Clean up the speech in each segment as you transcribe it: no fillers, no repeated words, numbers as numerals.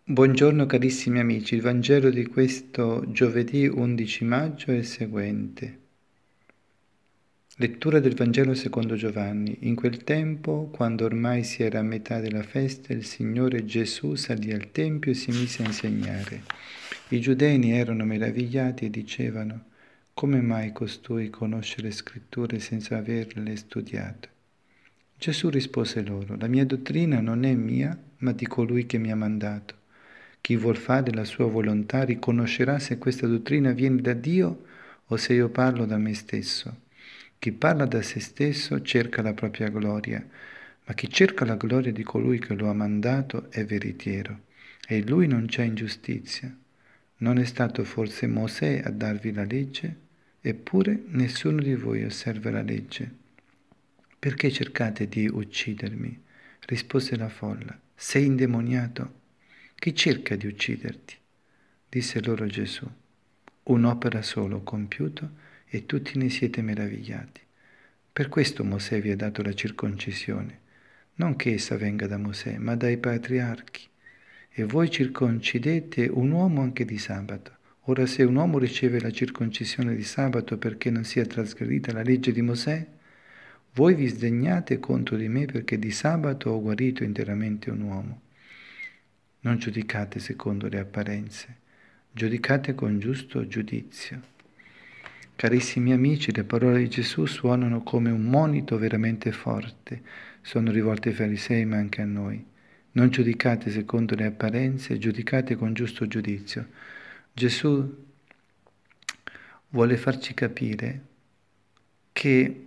Buongiorno carissimi amici, il Vangelo di questo giovedì 11 maggio è il seguente. Lettura del Vangelo secondo Giovanni. In quel tempo, quando ormai si era a metà della festa, il Signore Gesù salì al Tempio e si mise a insegnare. I giudei erano meravigliati e dicevano: come mai costui conosce le scritture senza averle studiate? Gesù rispose loro: la mia dottrina non è mia, ma di colui che mi ha mandato. Chi vuol fare la sua volontà riconoscerà se questa dottrina viene da Dio o se io parlo da me stesso. Chi parla da se stesso cerca la propria gloria, ma chi cerca la gloria di colui che lo ha mandato è veritiero, e in lui non c'è ingiustizia. Non è stato forse Mosè a darvi la legge? Eppure nessuno di voi osserva la legge. Perché cercate di uccidermi? Rispose la folla. Sei indemoniato? Chi cerca di ucciderti? Disse loro Gesù. Un'opera solo ho compiuto e tutti ne siete meravigliati. Per questo Mosè vi ha dato la circoncisione, non che essa venga da Mosè, ma dai patriarchi. E voi circoncidete un uomo anche di sabato. Ora se un uomo riceve la circoncisione di sabato perché non sia trasgredita la legge di Mosè, voi vi sdegnate contro di me perché di sabato ho guarito interamente un uomo. Non giudicate secondo le apparenze, giudicate con giusto giudizio. Carissimi amici, le parole di Gesù suonano come un monito veramente forte, sono rivolte ai farisei ma anche a noi. Non giudicate secondo le apparenze, giudicate con giusto giudizio. Gesù vuole farci capire che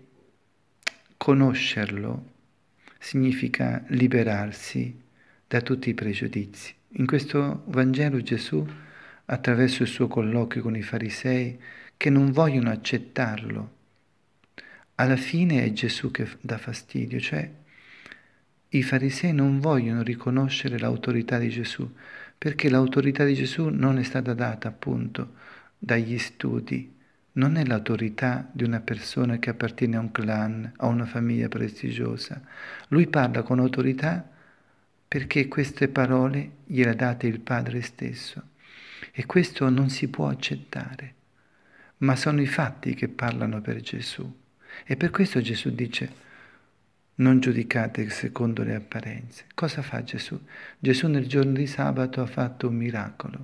conoscerlo significa liberarsi da tutti i pregiudizi. In questo Vangelo Gesù, attraverso il suo colloquio con i farisei, che non vogliono accettarlo, alla fine è Gesù che dà fastidio, cioè i farisei non vogliono riconoscere l'autorità di Gesù, perché l'autorità di Gesù non è stata data appunto dagli studi, non è l'autorità di una persona che appartiene a un clan, a una famiglia prestigiosa. Lui parla con autorità perché queste parole gliele ha date il Padre stesso. E questo non si può accettare, ma sono i fatti che parlano per Gesù. E per questo Gesù dice: non giudicate secondo le apparenze. Cosa fa Gesù? Gesù nel giorno di sabato ha fatto un miracolo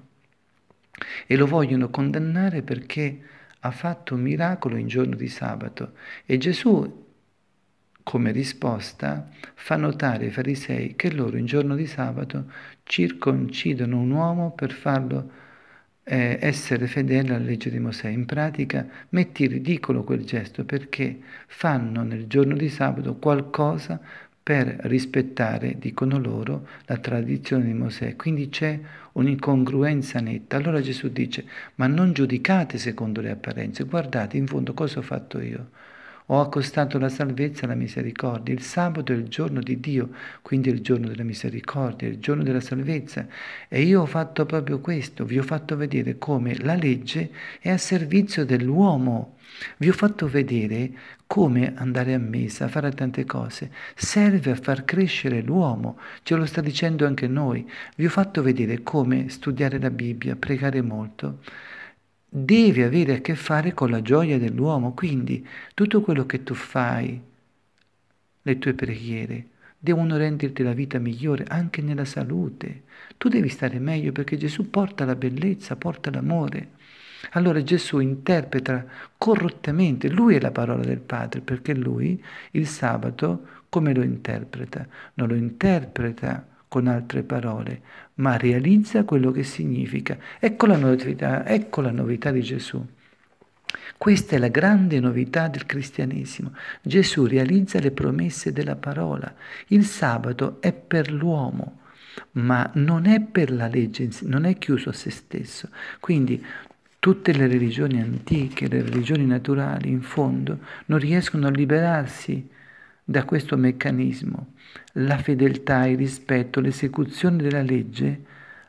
e lo vogliono condannare perché ha fatto un miracolo in giorno di sabato. E Gesù, come risposta, fa notare ai farisei che loro in giorno di sabato circoncidono un uomo per farlo essere fedele alla legge di Mosè. In pratica mette in ridicolo quel gesto perché fanno nel giorno di sabato qualcosa per rispettare, dicono loro, la tradizione di Mosè. Quindi c'è un'incongruenza netta. Allora Gesù dice: ma non giudicate secondo le apparenze, guardate in fondo cosa ho fatto io. Ho accostato la salvezza e la misericordia. Il sabato è il giorno di Dio, quindi è il giorno della misericordia, è il giorno della salvezza. E io ho fatto proprio questo, vi ho fatto vedere come la legge è a servizio dell'uomo. Vi ho fatto vedere come andare a messa, fare tante cose. Serve a far crescere l'uomo, ce lo sta dicendo anche noi. Vi ho fatto vedere come studiare la Bibbia, pregare molto. Deve avere a che fare con la gioia dell'uomo, quindi tutto quello che tu fai, le tue preghiere, devono renderti la vita migliore anche nella salute. Tu devi stare meglio perché Gesù porta la bellezza, porta l'amore. Allora Gesù interpreta corrottamente, lui è la parola del Padre, perché lui il sabato come lo interpreta? Non lo interpreta con altre parole, ma realizza quello che significa. Ecco la novità di Gesù. Questa è la grande novità del cristianesimo. Gesù realizza le promesse della parola. Il sabato è per l'uomo, ma non è per la legge, non è chiuso a se stesso. Quindi tutte le religioni antiche, le religioni naturali, in fondo, non riescono a liberarsi da questo meccanismo. La fedeltà, il rispetto, l'esecuzione della legge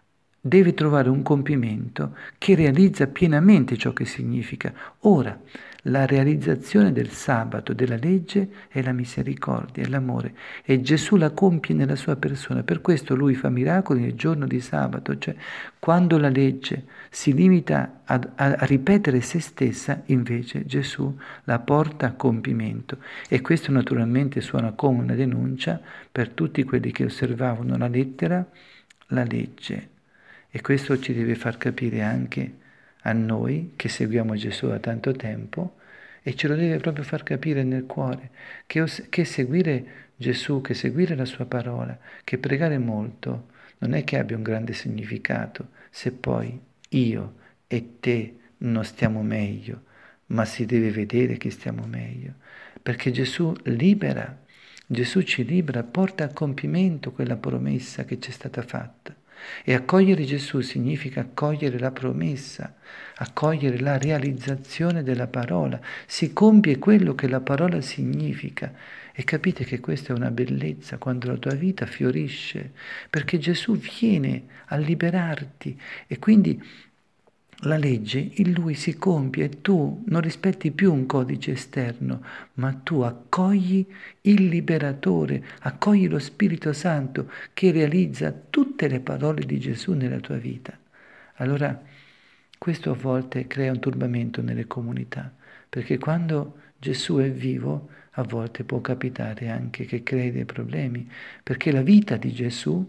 deve trovare un compimento che realizza pienamente ciò che significa. Ora, la realizzazione del sabato, della legge, è la misericordia, è l'amore, e Gesù la compie nella sua persona. Per questo lui fa miracoli nel giorno di sabato, cioè quando la legge si limita a ripetere se stessa, invece Gesù la porta a compimento. E questo naturalmente suona come una denuncia per tutti quelli che osservavano la lettera, la legge. E questo ci deve far capire anche a noi che seguiamo Gesù da tanto tempo, e ce lo deve proprio far capire nel cuore che seguire Gesù, che seguire la sua parola, che pregare molto non è che abbia un grande significato se poi io e te non stiamo meglio, ma si deve vedere che stiamo meglio, perché Gesù libera, Gesù ci libera, porta a compimento quella promessa che ci è stata fatta. E accogliere Gesù significa accogliere la promessa, accogliere la realizzazione della parola. Si compie quello che la parola significa. E capite che questa è una bellezza quando la tua vita fiorisce, perché Gesù viene a liberarti e quindi la legge in lui si compie e tu non rispetti più un codice esterno, ma tu accogli il liberatore, accogli lo Spirito Santo che realizza tutte le parole di Gesù nella tua vita. Allora, questo a volte crea un turbamento nelle comunità, perché quando Gesù è vivo, a volte può capitare anche che crei dei problemi, perché la vita di Gesù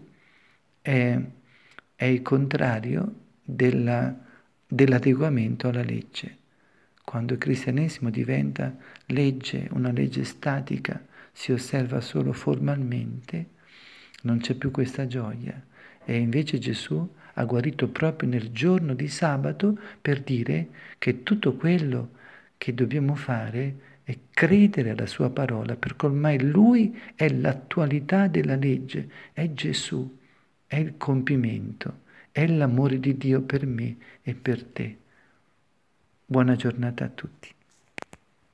è il contrario dell'adeguamento alla legge. Quando il cristianesimo diventa legge, una legge statica, si osserva solo formalmente, non c'è più questa gioia. E invece Gesù ha guarito proprio nel giorno di sabato per dire che tutto quello che dobbiamo fare è credere alla sua parola, perché ormai Lui è l'attualità della legge, è Gesù, è il compimento, è l'amore di Dio per me e per te. Buona giornata a tutti.